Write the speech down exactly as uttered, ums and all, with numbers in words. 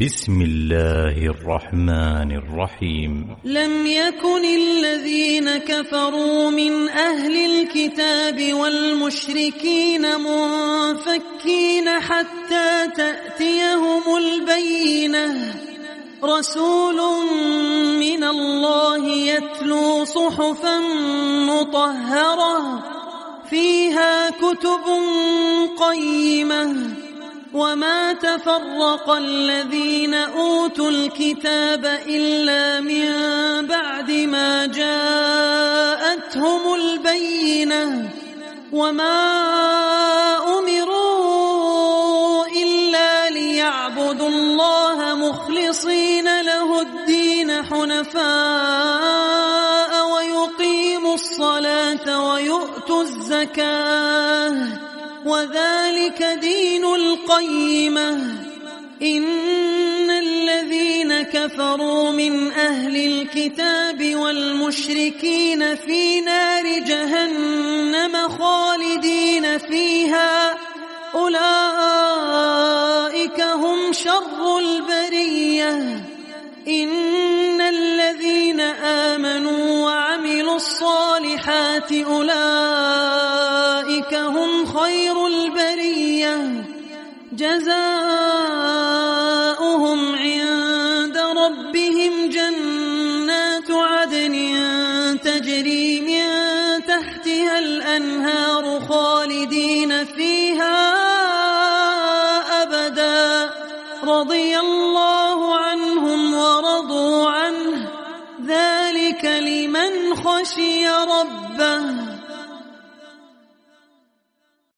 بسم الله الرحمن الرحيم. لم يكن الذين كفروا من أهل الكتاب والمشركين منفكين حتى تأتيهم البينة، رسول من الله يتلو صحفا مطهرة فيها كتب قيمة، وما تفرق الذين أوتوا الكتاب إلا من بعد ما جاءتهم البينة، وما أمروا إلا ليعبدوا الله مخلصين له الدين حنفاء ويقيموا الصلاة ويؤتوا الزكاة، وذلك دين القيمة. إن الذين كفروا من أهل الكتاب والمشركين في نار جهنم خالدين فيها، أولئك هم شر البرية. إن الذين آمنوا وعملوا الصالحات أولئك هم خير البرية، جزاؤهم عند ربهم جنات عدن تجري من تحتها الأنهار خالدين فيها أبدا، رضي الله عنهم ورضوا عنه، ذلك لمن خشي ربه.